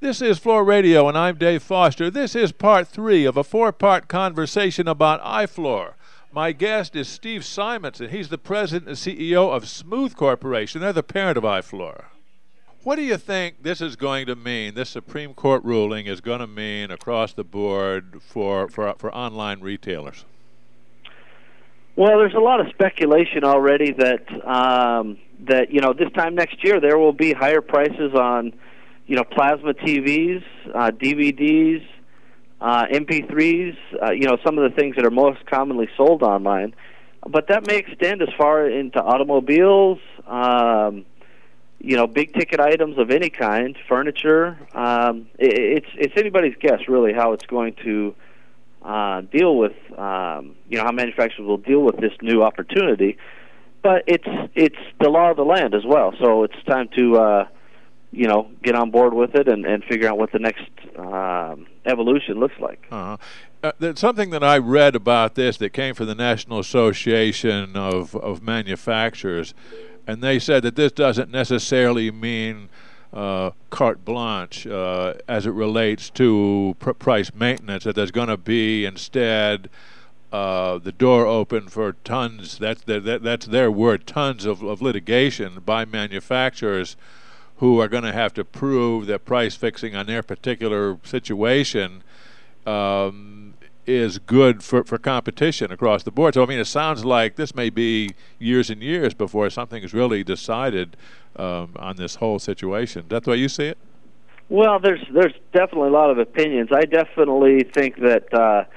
This is Floor Radio, and I'm Dave Foster. This is part 3 of a 4-part conversation about iFloor. My guest is Steve Simonson. He's the president and CEO of Smooth Corporation. They're the parent of iFloor. What do you think this is going to mean, this Supreme Court ruling is going to mean across the board for online retailers? Well, there's a lot of speculation already that this time next year there will be higher prices on plasma TVs, DVDs, MP3s, some of the things that are most commonly sold online. But that may extend as far into automobiles, big ticket items of any kind, furniture. It's anybody's guess, really, how it's going to deal with, how manufacturers will deal with this new opportunity. But it's the law of the land as well, so it's time to get on board with it and figure out what the next evolution looks like. There's something that I read about this that came from the National Association of Manufacturers, and they said that this doesn't necessarily mean carte blanche as it relates to price maintenance, that there's going to be instead the door open for tons, that's their word, tons of litigation by manufacturers who are going to have to prove that price fixing on their particular situation is good for competition across the board. So, it sounds like this may be years and years before something is really decided on this whole situation. Is that the way you see it? Well, there's definitely a lot of opinions. I definitely think that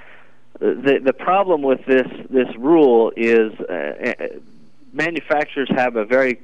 the problem with this rule is manufacturers have a very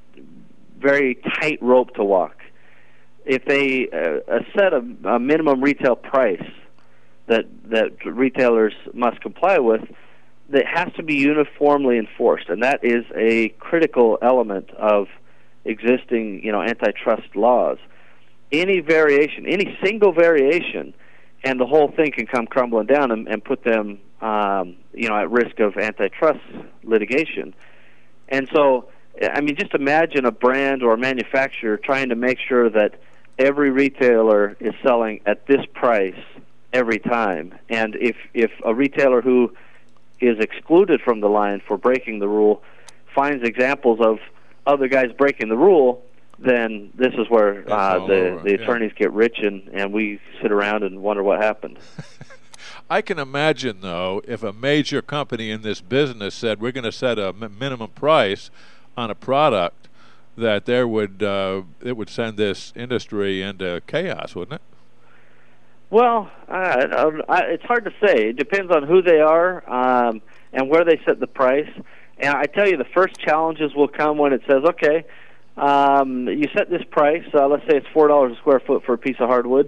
tight rope to walk. If they set a minimum retail price that retailers must comply with, that has to be uniformly enforced, and that is a critical element of existing antitrust laws. Any variation, any single variation, and the whole thing can come crumbling down and put them at risk of antitrust litigation. And so, just imagine a brand or a manufacturer trying to make sure that every retailer is selling at this price every time. And if a retailer who is excluded from the line for breaking the rule finds examples of other guys breaking the rule, then this is where the attorneys get rich and we sit around and wonder what happened. I can imagine, though, if a major company in this business said we're going to set a minimum price on a product, that it would send this industry into chaos, wouldn't it? Well, it's hard to say. It depends on who they are and where they set the price. And I tell you, the first challenges will come when it says, okay, you set this price, let's say it's $4 a square foot for a piece of hardwood,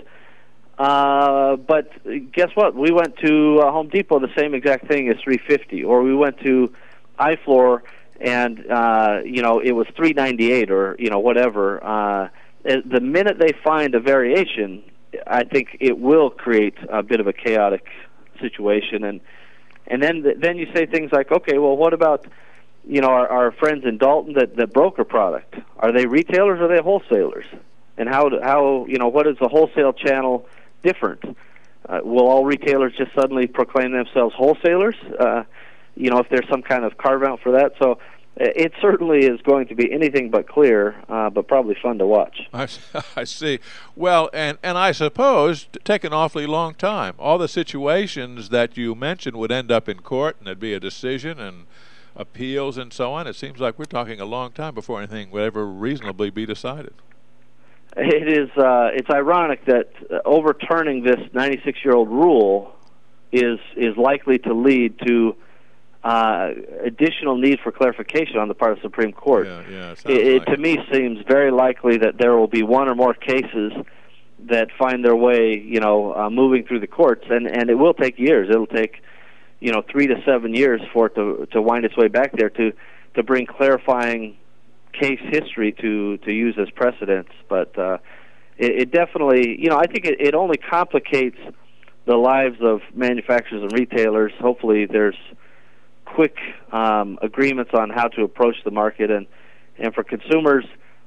but guess what? We went to Home Depot, the same exact thing is $3.50, or we went to iFloor and it was $3.98 or whatever. The minute they find a variation, I think it will create a bit of a chaotic situation, and then you say things like, okay, well, what about our friends in Dalton that broker product? Are they retailers or are they wholesalers? And how what is the wholesale channel different? Will all retailers just suddenly proclaim themselves wholesalers? If there's some kind of carve out for that. So it certainly is going to be anything but clear, but probably fun to watch. I see. Well, and I suppose take an awfully long time. All the situations that you mentioned would end up in court, and there'd be a decision and appeals and so on. It seems like we're talking a long time before anything would ever reasonably be decided. It is. It's ironic that overturning this 96-year-old rule is likely to lead to additional need for clarification on the part of the Supreme Court. It to me seems very likely that there will be one or more cases that find their way, moving through the courts, and it will take years. It'll take 3 to 7 years for it to wind its way back there to bring clarifying case history to use as precedents. But it definitely, I think it only complicates the lives of manufacturers and retailers. Hopefully there's quick agreements on how to approach the market, and for consumers,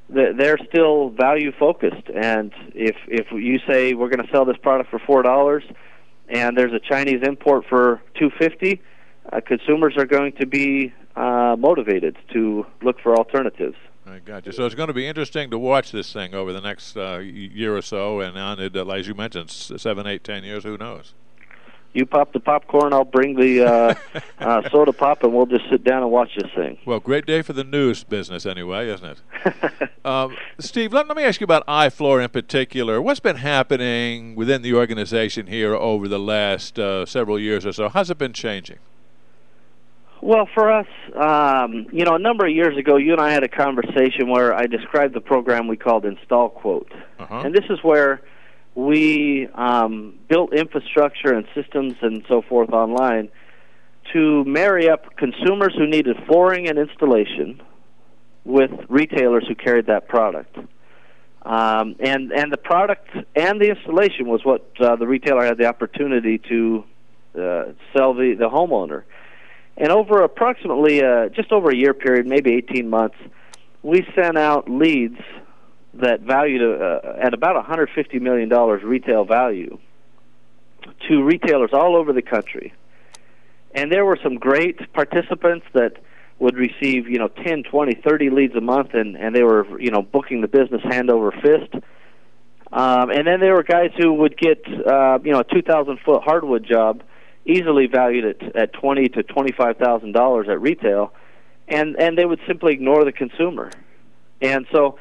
they're still value focused. And if you say we're going to sell this product for $4 and there's a Chinese import for $2.50, consumers are going to be motivated to look for alternatives. I got you. So it's going to be interesting to watch this thing over the next year or so, and on it, as you mentioned, 7, 8, 10 years. Who knows? You pop the popcorn, I'll bring the soda pop, and we'll just sit down and watch this thing. Well, great day for the news business anyway, isn't it? Steve, let me ask you about iFlora in particular. What's been happening within the organization here over the last several years or so? How's it been changing? Well, for us, a number of years ago, you and I had a conversation where I described the program we called Install Quote. And this is where we built infrastructure and systems and so forth online to marry up consumers who needed flooring and installation with retailers who carried that product. And the product and the installation was what the retailer had the opportunity to sell the homeowner. And over approximately just over a year period, maybe 18 months, we sent out leads that valued at about $150 million retail value to retailers all over the country. And there were some great participants that would receive, 10, 20, 30 leads a month, and they were, booking the business hand over fist. And then there were guys who would get, a 2,000-foot hardwood job easily valued at $20,000 to $25,000 at retail, and they would simply ignore the consumer. And so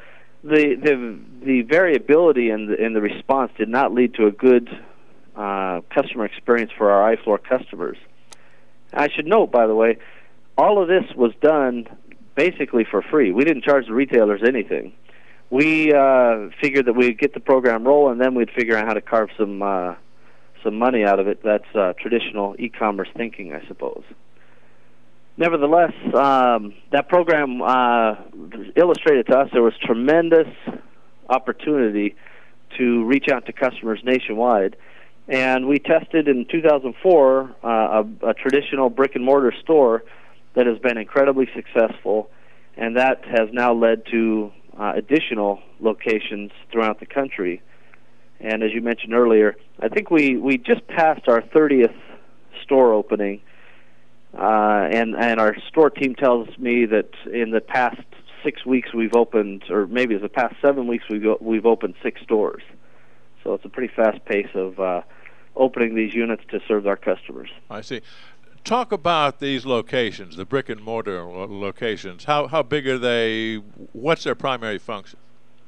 the variability in the response did not lead to a good customer experience for our iFlora customers. I should note, by the way, all of this was done basically for free. We didn't charge the retailers anything. We figured that we'd get the program rolling, and then we'd figure out how to carve some money out of it. That's traditional e-commerce thinking, I suppose. Nevertheless, that program illustrated to us there was tremendous opportunity to reach out to customers nationwide. And we tested in 2004 a traditional brick-and-mortar store that has been incredibly successful, and that has now led to additional locations throughout the country. And as you mentioned earlier, I think we just passed our 30th store opening, and our store team tells me that in the past 6 weeks we've opened, or maybe it's the past 7 weeks we've opened 6 stores. So it's a pretty fast pace of opening these units to serve our customers. I see. Talk about these locations, the brick-and-mortar locations. How big are they? What's their primary function?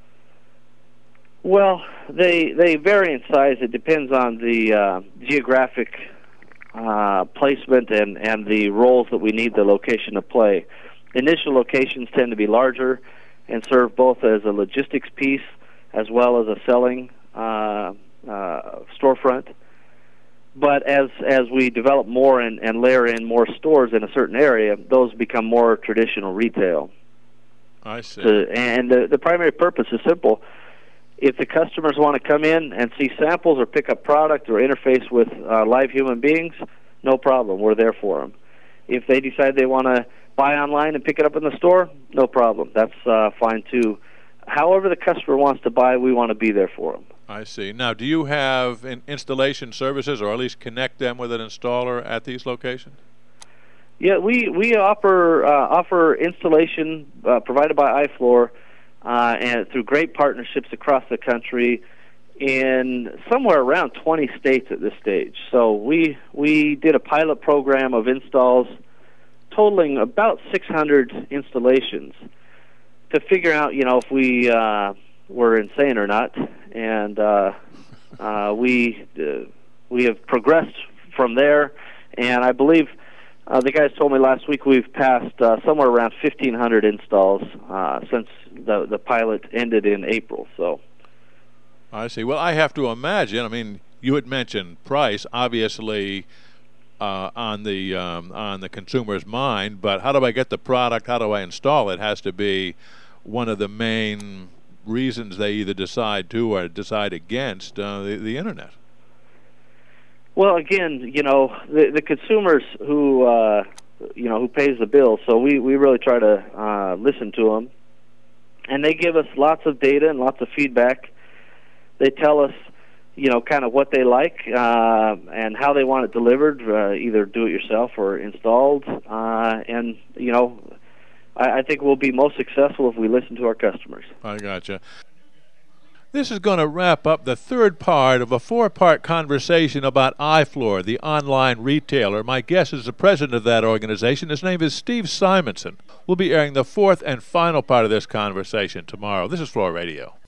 Well, they vary in size. It depends on the geographic placement and the roles that we need the location to play. Initial locations tend to be larger and serve both as a logistics piece as well as a selling storefront. But as we develop more and layer in more stores in a certain area, those become more traditional retail. I see. And the primary purpose is simple. If the customers want to come in and see samples or pick up product or interface with live human beings, no problem. We're there for them. If they decide they want to buy online and pick it up in the store, no problem. That's fine too. However the customer wants to buy, we want to be there for them. I see. Now, do you have installation services, or at least connect them with an installer at these locations? Yeah, we offer installation provided by iFlora and through great partnerships across the country in somewhere around 20 states at this stage. So we did a pilot program of installs totaling about 600 installations to figure out, if we were insane or not. And we have progressed from there, and I believe the guys told me last week we've passed somewhere around 1,500 installs since the pilot ended in April. So, I see. Well, I have to imagine. I mean, you had mentioned price, obviously, on the consumer's mind. But how do I get the product? How do I install it? Has to be one of the main reasons they either decide to or decide against the internet. Well, again, the consumers who pays the bill. So we really try to listen to them and they give us lots of data and lots of feedback. They tell us, kind of what they like and how they want it delivered, either do-it-yourself or installed. And I think we'll be most successful if we listen to our customers. I gotcha. This is going to wrap up the third part of a four-part conversation about iFloor, the online retailer. My guest is the president of that organization. His name is Steve Simonson. We'll be airing the fourth and final part of this conversation tomorrow. This is Floor Radio.